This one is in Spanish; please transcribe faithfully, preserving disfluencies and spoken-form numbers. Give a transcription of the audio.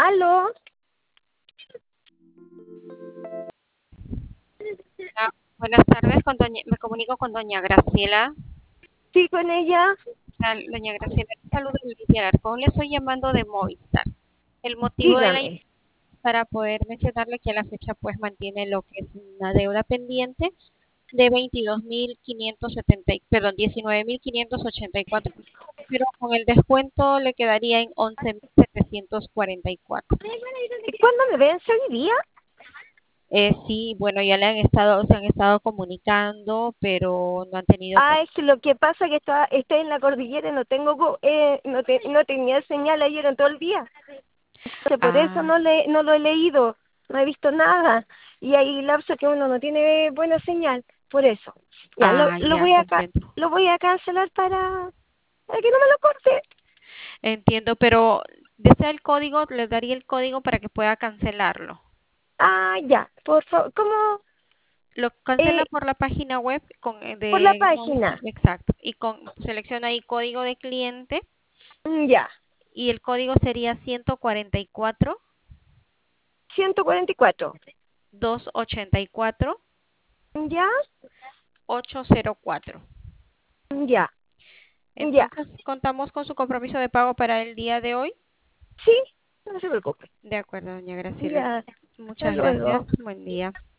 Aló, Ah, buenas tardes, con doña- me comunico con doña Graciela. sí, con ella. Sal- Doña Graciela, saludos, Lidia Alarcón. Le estoy llamando de Movistar. El motivo de la Dígame. llamada es para poder mencionarle que a la fecha pues mantiene lo que es una deuda pendiente de veintidós mil quinientos setenta, y- perdón, diecinueve mil quinientos ochenta y cuatro, pero con el descuento le quedaría en once mil setecientos cuarenta y cuatro. ¿Y cuándo me vence hoy día? Eh, sí, bueno, ya le han estado, se han estado comunicando, pero no han tenido Ah, con- es que lo que pasa es que está, estoy en la cordillera y no tengo, go- eh, no, te- no tenía señal ayer en todo el día. Entonces, por eso Ah, no le, no lo he leído, no he visto nada. Y hay lapsos que uno no tiene buena señal, por eso. Ya, lo, ah, lo ya voy a, ca- comprendo. lo voy a cancelar para, para que no me lo corte. Entiendo, pero desea el código, le daría el código para que pueda cancelarlo. Ah, ya, por favor, ¿cómo? Lo cancela Eh, por la página web con eh, por la de Movistar, página. exacto. Y con selecciona ahí código de cliente Mm, ya, y el código sería ciento cuarenta y cuatro ciento cuarenta y cuatro. doscientos ochenta y cuatro Ya, ochocientos cuatro. ya, ya. Entonces, contamos con su compromiso de pago para el día de hoy. Sí, no se preocupe. De acuerdo, doña Graciela. Ya, hasta Muchas gracias. luego. Buen día.